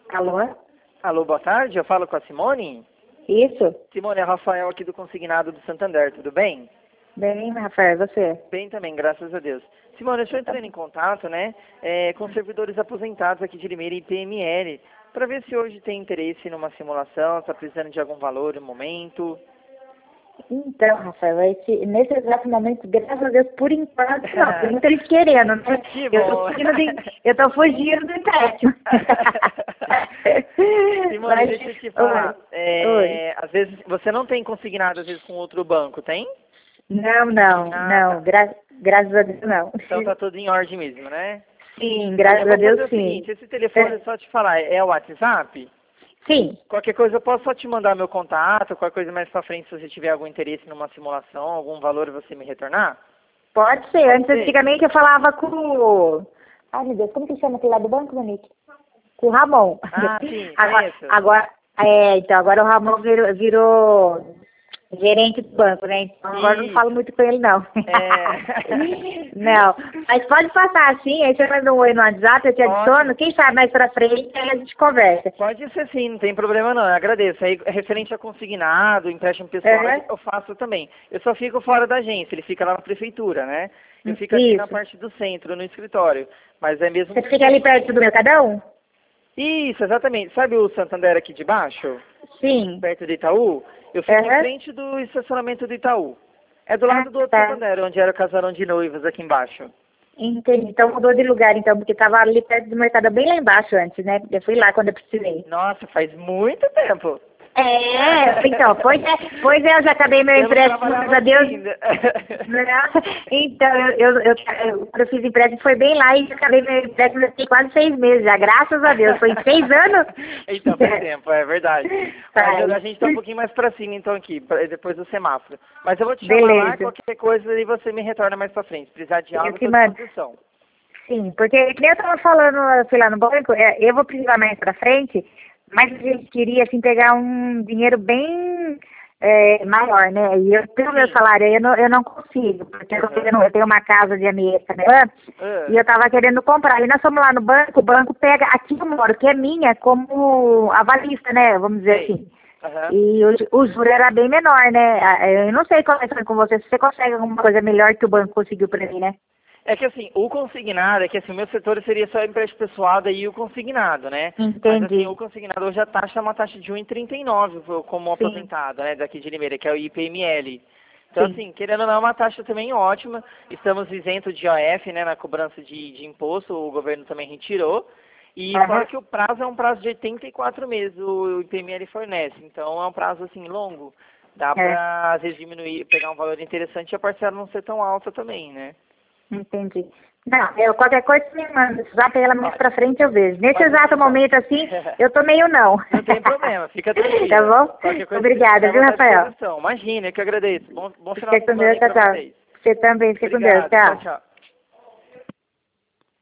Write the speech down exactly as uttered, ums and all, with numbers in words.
Alô? Alô, boa tarde, eu falo com a Simone. Isso? Simone, é Rafael aqui do Consignado do Santander, tudo bem? Bem, Rafael, você? Bem também, graças a Deus. Simone, eu estou entrando em contato, né, é, com servidores aposentados aqui de Limeira e P M L, para ver se hoje tem interesse numa simulação, está precisando de algum valor no momento. Então, Rafael, esse, nesse exato momento, graças a Deus, por enquanto, não, tem muita gente querendo, né? Que Eu tô bom. fugindo, de, eu tô fugindo do empréstimo. Simone, Mas, deixa eu te falar, oi, é, oi. às vezes, você não tem consignado, às vezes, com outro banco, tem? Não, não, Ah, não, tá. gra graças a Deus, não. Então tá tudo em ordem mesmo, né? Sim, Eu graças a vou fazer Deus, o sim. seguinte, esse telefone, É, só te falar, é o WhatsApp? sim, Qualquer coisa eu posso só te mandar meu contato, qualquer coisa mais pra frente, se você tiver algum interesse numa simulação, algum valor você me retornar? pode ser. Pode Antes, ser? antigamente, eu falava com o... Ai, meu Deus, como que chama aquele lá do banco, Monique? Com o Ramon. Ah, sim, Agora, conheço. agora, é, então, agora o Ramon virou, virou gerente do banco, né? Então agora eu não falo Isso. muito com ele, não. É... Não, mas pode passar assim, aí você manda um oi no WhatsApp, eu te adiciono, Ótimo. quem sabe mais pra frente, aí a gente conversa. Pode ser sim, não tem problema não, eu agradeço. Aí, referente a consignado, empréstimo pessoal, Uhum. eu faço também. Eu só fico fora da agência, ele fica lá na prefeitura, né? Eu fico aqui na Isso. parte do centro, no escritório. Mas é mesmo... Você fica ali perto do Mercadão? Isso, exatamente. Sabe o Santander aqui de baixo? Sim. Perto do Itaú? Eu fico em Uhum. frente do estacionamento do Itaú. É do Ah, lado do outro tá. Santander, onde era o casarão de noivas aqui embaixo. Entendi. Então mudou de lugar, então, porque tava ali perto do Mercadão, bem lá embaixo antes, né? Eu fui lá quando eu precisei. Nossa, faz muito tempo. É, então, pois é, pois é, eu já acabei meu Eu não empréstimo, graças trabalhava a aqui Deus. ainda. Não, então, eu, eu, eu, eu, quando eu fiz empréstimo foi bem lá e acabei meu empréstimo, eu fiquei quase seis meses já, graças a Deus, foi seis anos. Então, faz tempo, é verdade. Mas eu- Faz. a gente tá um pouquinho mais pra cima, então, aqui, pra- depois do semáforo. Mas eu vou te chamar lá, Beleza, qualquer coisa, e você me retorna mais pra frente. Se precisar de eu algo, eu te tô à mando. disposição. Sim, porque que nem eu tava falando, eu fui lá no banco, é, eu vou precisar mais pra frente, mas a gente queria, assim, pegar um dinheiro bem é, maior, né? E eu, pelo meu Sim. salário, eu não, eu não consigo, porque eu, tô Aham. querendo- eu tenho uma casa de América, né? E Ah, eu tava querendo comprar. E nós fomos lá no banco, o banco pega aqui eu moro, que é minha, como avalista, né? Vamos dizer sei. assim. Aham. E o, o juro era bem menor, né? Ah, eu não sei como é que foi com você, se você consegue alguma coisa melhor que o banco conseguiu pra mim, né? É que assim, o consignado, é que assim, o meu setor seria só empréstimo pessoal, daí o consignado, né? Mas assim, o Entendi. consignado hoje a taxa é uma taxa de um vírgula trinta e nove como Sim, aposentado, né? Daqui de Limeira, que é o I P M L. Então sim. assim, querendo ou não, é uma taxa também ótima. Estamos isentos de O F, né? Na cobrança de, de imposto, o governo também retirou. E fora Aham. que o prazo é um prazo de oitenta e quatro meses, o I P M L fornece. Então é um prazo assim longo. Dá É, pra, às vezes, diminuir, pegar um valor interessante e a parcela não ser tão alta também, né? entendi. Não, eu, qualquer coisa você me manda, se já pela mais pra Ótimo. frente eu vejo. Nesse Pode ser exato então. momento assim, eu tô meio não. Não tem problema, fica Tá tranquila. bom? Qualquer coisa que Obrigada, precisar, viu, vou estar à Rafael? disposição. Imagina, eu que agradeço. Bom, bom final Fica de com semana Deus, aí tchau, pra tchau. vocês. Você também, fica com Deus, Obrigado. Tchau, tchau. tchau.